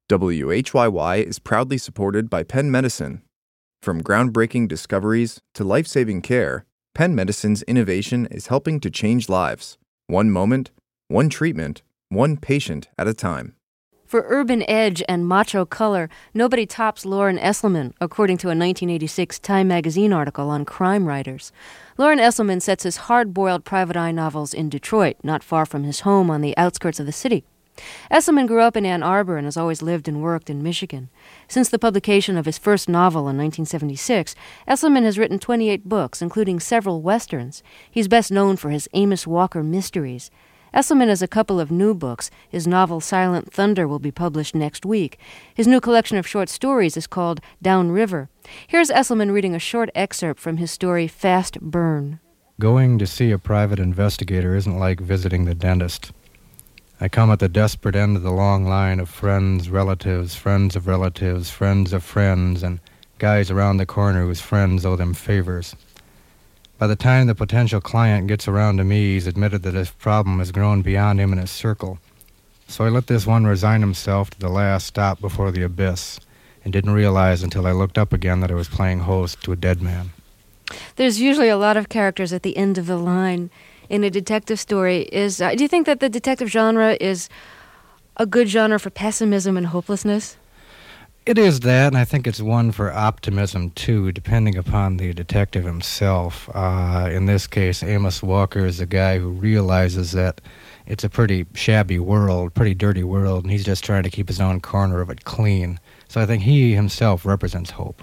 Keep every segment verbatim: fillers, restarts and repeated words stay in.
W H Y Y is proudly supported by Penn Medicine. From groundbreaking discoveries to life-saving care, Penn Medicine's innovation is helping to change lives, one moment, one treatment, one patient at a time. For urban edge and macho color, nobody tops Lauren Esselman, according to a nineteen eighty-six Time magazine article on crime writers. Lauren Esselman sets his hard-boiled private eye novels in Detroit, not far from his home on the outskirts of the city. Esselman grew up in Ann Arbor and has always lived and worked in Michigan. Since the publication of his first novel in nineteen seventy-six, Esselman has written twenty-eight books, including several westerns. He's best known for his Amos Walker mysteries. Esselman has a couple of new books. His novel Silent Thunder will be published next week. His new collection of short stories is called Downriver. Here's Esselman reading a short excerpt from his story Fast Burn. Going to see a private investigator isn't like visiting the dentist. I come at the desperate end of the long line of friends, relatives, friends of relatives, friends of friends, and guys around the corner whose friends owe them favors. By the time the potential client gets around to me, he's admitted that his problem has grown beyond him and his circle. So I let this one resign himself to the last stop before the abyss, and didn't realize until I looked up again that I was playing host to a dead man. There's usually a lot of characters at the end of the line in a detective story. Is uh, do you think that the detective genre is a good genre for pessimism and hopelessness? It is that, and I think it's one for optimism, too, depending upon the detective himself. Uh, in this case, Amos Walker is a guy who realizes that it's a pretty shabby world, pretty dirty world, and he's just trying to keep his own corner of it clean. So I think he himself represents hope.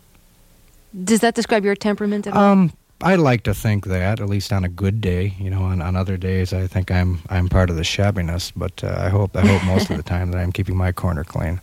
Does that describe your temperament at all? Um, I like to think that, at least on a good day. You know, on, on other days, I think I'm I'm part of the shabbiness, but uh, I hope I hope most of the time that I'm keeping my corner clean.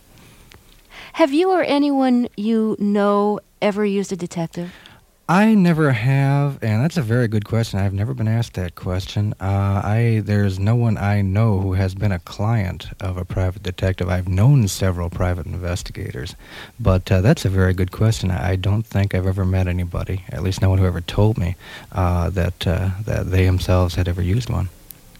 Have you or anyone you know ever used a detective? I never have, and that's a very good question. I've never been asked that question. Uh, I there's no one I know who has been a client of a private detective. I've known several private investigators, but uh, that's a very good question. I don't think I've ever met anybody, at least no one who ever told me uh, that uh, that they themselves had ever used one.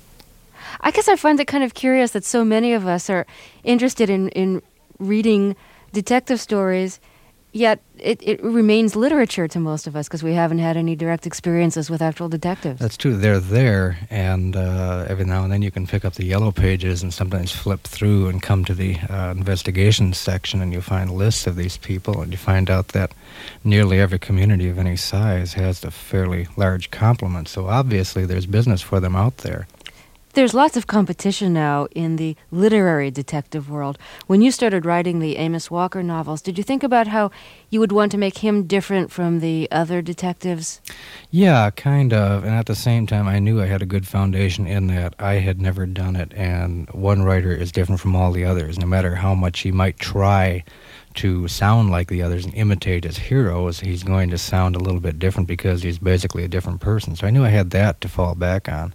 I guess I find it kind of curious that so many of us are interested in, in reading detective stories, yet it, it remains literature to most of us because we haven't had any direct experiences with actual detectives. That's true. They're there, and uh, every now and then you can pick up the yellow pages and sometimes flip through and come to the uh, investigation section, and you find lists of these people, and you find out that nearly every community of any size has a fairly large complement. So obviously there's business for them out there. There's lots of competition now in the literary detective world. When you started writing the Amos Walker novels, did you think about how you would want to make him different from the other detectives? Yeah, kind of. And at the same time, I knew I had a good foundation in that I had never done it, and one writer is different from all the others. No matter how much he might try to sound like the others and imitate his heroes, he's going to sound a little bit different because he's basically a different person. So I knew I had that to fall back on.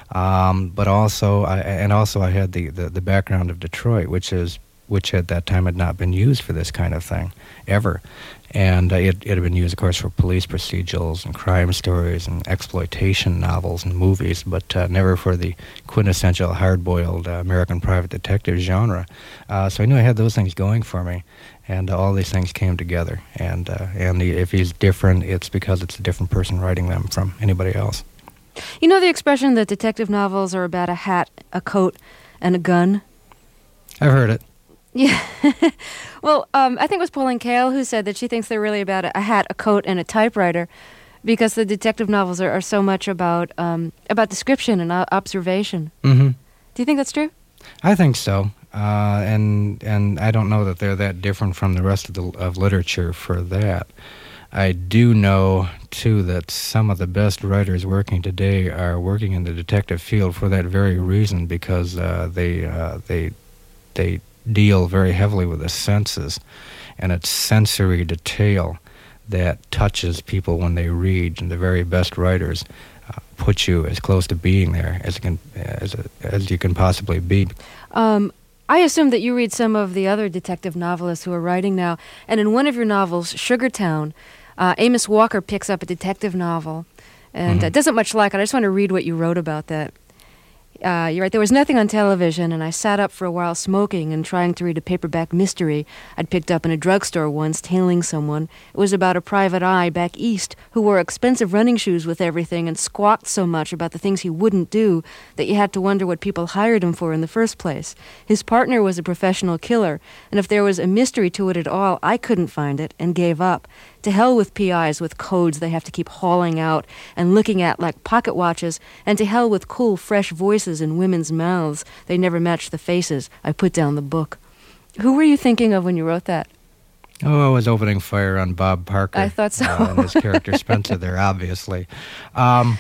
Um, but also, I, and also I had the, the, the background of Detroit, which is which at that time had not been used for this kind of thing, ever. And uh, it, it had been used, of course, for police procedurals and crime stories and exploitation novels and movies, but uh, never for the quintessential hard-boiled uh, American private detective genre. Uh, so I knew I had those things going for me, and uh, all these things came together. And, uh, and the, if he's different, it's because it's a different person writing them from anybody else. You know the expression that detective novels are about a hat, a coat, and a gun? I've heard it. Yeah. Well, um, I think it was Pauline Kael who said that she thinks they're really about a hat, a coat, and a typewriter because the detective novels are, are so much about um, about description and uh, observation. Mm-hmm. Do you think that's true? I think so. Uh, and and I don't know that they're that different from the rest of the of literature for that. I do know, too, that some of the best writers working today are working in the detective field for that very reason, because uh, they uh, they they deal very heavily with the senses, and it's sensory detail that touches people when they read. And the very best writers uh, put you as close to being there as you can as a, as you can possibly be. Um, I assume that you read some of the other detective novelists who are writing now, and in one of your novels, Sugartown, Uh, Amos Walker picks up a detective novel and mm-hmm. uh, doesn't much like it. I just want to read what you wrote about that. Uh, you're right, there was nothing on television, and I sat up for a while smoking and trying to read a paperback mystery I'd picked up in a drugstore once, tailing someone. It was about a private eye back east who wore expensive running shoes with everything and squawked so much about the things he wouldn't do that you had to wonder what people hired him for in the first place. His partner was a professional killer, and if there was a mystery to it at all, I couldn't find it and gave up. To hell with P Is with codes they have to keep hauling out and looking at like pocket watches, and to hell with cool, fresh voices in women's mouths. They never match the faces. I put down the book. Who were you thinking of when you wrote that? Oh, I was opening fire on Bob Parker. I thought so. Uh, and his character Spencer there, obviously. Um,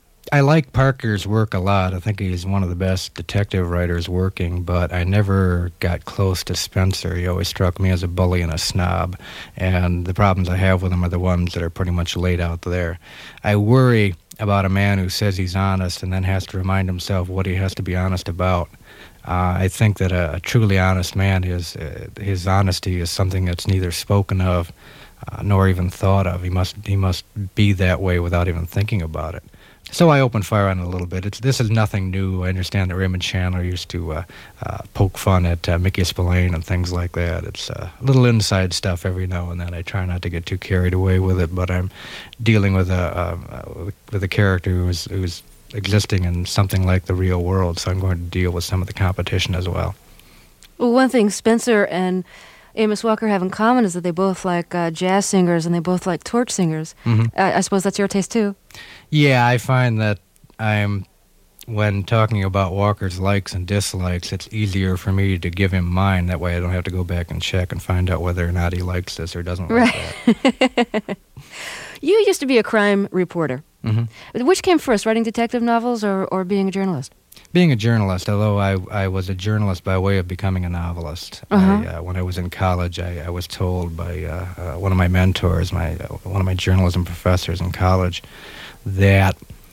I like Parker's work a lot. I think he's one of the best detective writers working, but I never got close to Spencer. He always struck me as a bully and a snob, and the problems I have with him are the ones that are pretty much laid out there. I worry about a man who says he's honest and then has to remind himself what he has to be honest about. Uh, I think that a, a truly honest man, his, uh, his honesty is something that's neither spoken of uh, nor even thought of. He must, he must be that way without even thinking about it. So I opened fire on it a little bit. It's, this is nothing new. I understand that Raymond Chandler used to uh, uh, poke fun at uh, Mickey Spillane and things like that. It's uh, a little inside stuff every now and then. I try not to get too carried away with it, but I'm dealing with a uh, with a character who's who's existing in something like the real world, so I'm going to deal with some of the competition as well. Well, one thing Spencer and Amos Walker have in common is that they both like uh, jazz singers and they both like torch singers. Mm-hmm. Uh, I suppose that's your taste too. Yeah, I find that I'm, when talking about Walker's likes and dislikes, it's easier for me to give him mine. That way I don't have to go back and check and find out whether or not he likes this or doesn't like right. that. You used to be a crime reporter. Mm-hmm. Which came first, writing detective novels or, or being a journalist? Being a journalist, although I, I was a journalist by way of becoming a novelist. Uh-huh. I, uh, when I was in college, I, I was told by uh, uh, one of my mentors, my uh, one of my journalism professors in college, that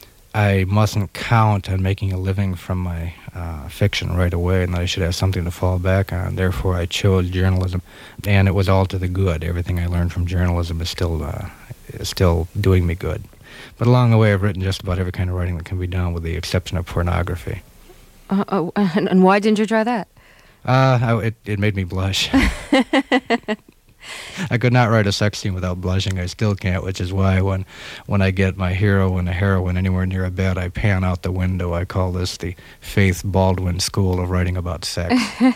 I mustn't count on making a living from my uh, fiction right away, and that I should have something to fall back on. Therefore, I chose journalism, and it was all to the good. Everything I learned from journalism is still uh, is still doing me good. But along the way, I've written just about every kind of writing that can be done, with the exception of pornography. Uh, uh, and, and why didn't you try that? Uh, I, it, it made me blush. I could not write a sex scene without blushing. I still can't, which is why when, when I get my hero and a heroine anywhere near a bed, I pan out the window. I call this the Faith Baldwin School of Writing About Sex.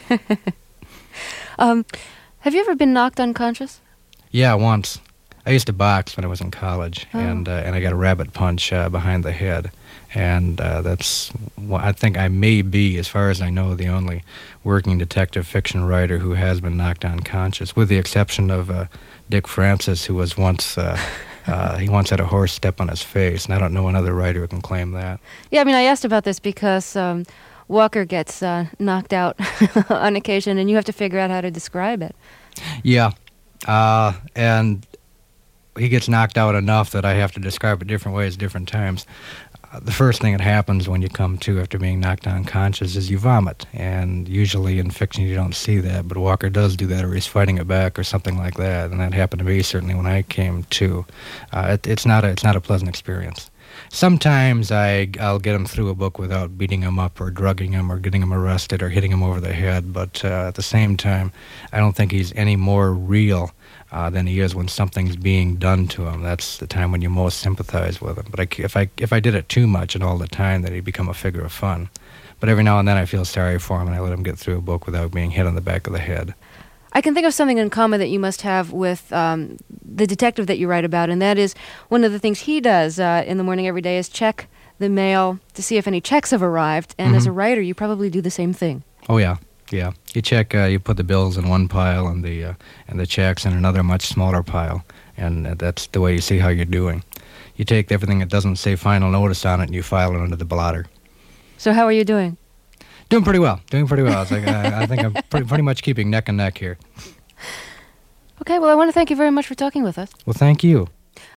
um, have you ever been knocked unconscious? Yeah, once. I used to box when I was in college, oh. and uh, and I got a rabbit punch uh, behind the head, and uh, that's well, I think I may be, as far as I know, the only working detective fiction writer who has been knocked unconscious, with the exception of uh, Dick Francis, who was once uh, uh, he once had a horse step on his face, and I don't know another writer who can claim that. Yeah, I mean, I asked about this because um, Walker gets uh, knocked out on occasion, and you have to figure out how to describe it. Yeah, uh, and. He gets knocked out enough that I have to describe it different ways, different times. Uh, the first thing that happens when you come to after being knocked unconscious is you vomit, and usually in fiction you don't see that, but Walker does do that, or he's fighting it back or something like that, and that happened to me certainly when I came to. Uh, it, it's not a, it's not a pleasant experience. Sometimes I, I'll get him through a book without beating him up or drugging him or getting him arrested or hitting him over the head, but uh, at the same time, I don't think he's any more real Uh, than he is when something's being done to him. That's the time when you most sympathize with him. But I, if I if I did it too much and all the time, then he'd become a figure of fun. But every now and then I feel sorry for him, and I let him get through a book without being hit on the back of the head. I can think of something in common that you must have with um, the detective that you write about, and that is one of the things he does uh, in the morning every day is check the mail to see if any checks have arrived. And mm-hmm. as a writer, you probably do the same thing. Oh, yeah. Yeah, you check. Uh, you put the bills in one pile, and the uh, and the checks in another, much smaller pile, and uh, that's the way you see how you're doing. You take everything that doesn't say final notice on it, and you file it under the blotter. So how are you doing? Doing pretty well. Doing pretty well. It's like, I, I think I'm pretty, pretty much keeping neck and neck here. Okay. Well, I want to thank you very much for talking with us. Well, thank you.